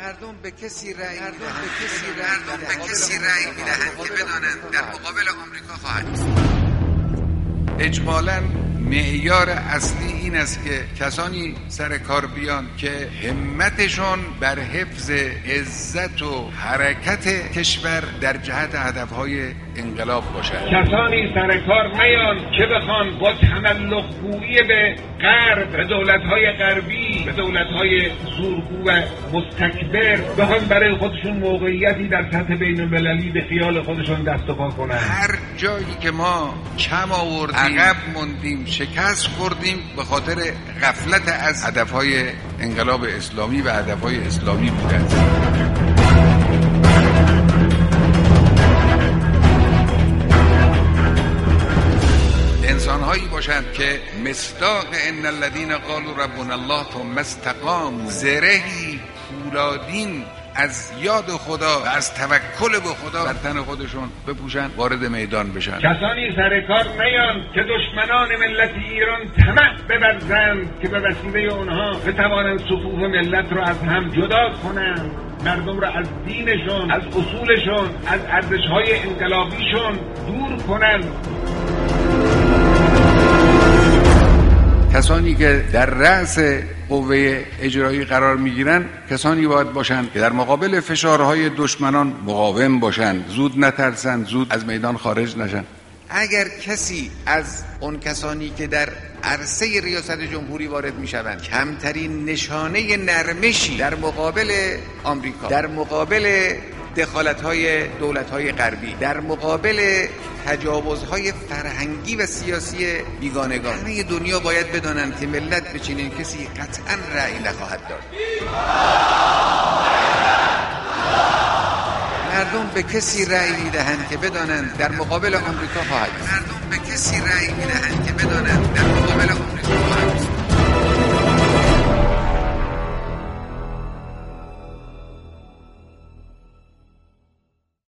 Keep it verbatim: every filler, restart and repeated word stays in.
مردم به کسی رأی مردم به کسی رأی مردم به کسی رأی میدهند که بدانند در مقابل آمریکا خواهد است. اجمالاً معیار اصلی این است که کسانی سر کار بیان که همتشون بر حفظ عزت و حرکت کشور در جهت هدفهای انقلاب باشد. کسانی سر کار میان که بخوان با تملق گویی به غرب، به دولت‌های غربی، به دولت‌های زورگو و مستکبر بخوان برای خودشون موقعیتی در سطح بین‌المللی به خیال خودشون دست و پا کنن. هر جایی که ما کم آوردیم، عقب موندیم، شکست خوردیم به خاطر غفلت از هدفهای انقلاب اسلامی و هدفهای اسلامی بوده. انسان‌هایی باشند که مصداق ان الذين قالوا ربنا الله ثم استقاموا، زرهی فولادین از یاد خدا و از توکل به خدا بر تن خودشون بپوشن، وارد میدان بشن. کسانی سر کار میان که دشمنان ملت ایران طمع بورزند که به وسیله اونها بتوانند صفوف ملت رو از هم جدا کنند، مردم رو از دینشون، از اصولشون، از ارزش‌های انقلابیشون دور کنند. کسانی که در رأس قوه اجرایی قرار میگیرن کسانی باید باشند که در مقابل فشارهای دشمنان مقاوم باشند، زود نترسند، زود از میدان خارج نشن. اگر کسی از اون کسانی که در عرصه ریاست جمهوری وارد میشوند کمترین نشانه نرمشی در مقابل آمریکا، در مقابل دخالت‌های دولت‌های غربی، در مقابل تجاوزهای فرهنگی و سیاسی بیگانگان، همه دنیا باید بدانند که ملت به چنین کسی قطعاً رأی نخواهد داد. مردم به کسی رأی میدهند که بدانند در مقابل آمریکا خواهد است. مردم به کسی رأی میدهند که بدانند در مقابل آمریکا خواهد است.